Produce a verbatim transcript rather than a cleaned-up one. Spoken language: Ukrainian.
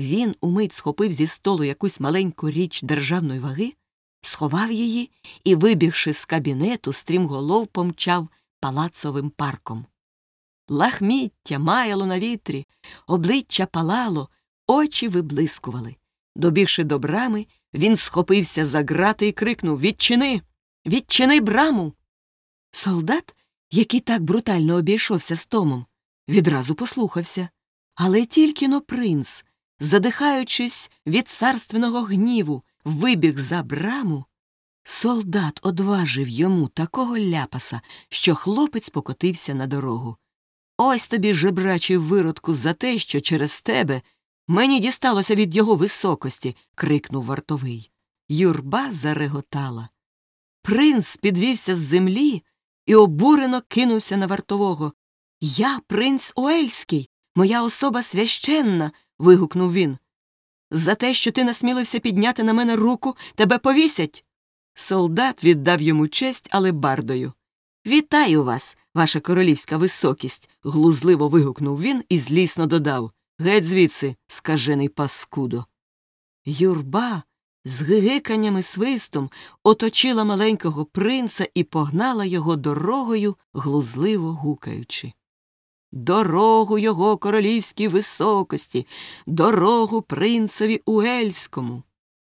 Він умить схопив зі столу якусь маленьку річ державної ваги, сховав її і, вибігши з кабінету, стрімголов помчав палацовим парком. Лахміття маяло на вітрі, обличчя палало, очі виблискували. Добігши до брами, він схопився за грати і крикнув: «Відчини! Відчини браму!» Солдат, який так брутально обійшовся з Томом, відразу послухався. Але тільки-но принц, задихаючись від царственного гніву, вибіг за браму, солдат одважив йому такого ляпаса, що хлопець покотився на дорогу. «Ось тобі, жебрачий виродку, за те, що через тебе мені дісталося від його високості!» – крикнув вартовий. Юрба зареготала. Принц підвівся з землі і обурено кинувся на вартового. «Я принц Уельський! Моя особа священна!» – вигукнув він. «За те, що ти насмілився підняти на мене руку, тебе повісять!» Солдат віддав йому честь алебардою. «Вітаю вас, ваша королівська високість!» – глузливо вигукнув він і злісно додав: «Геть звідси, скажений паскудо!» Юрба з гигиканням і свистом оточила маленького принца і погнала його дорогою, глузливо гукаючи. «Дорогу його королівській високості! Дорогу принцеві Уельському!»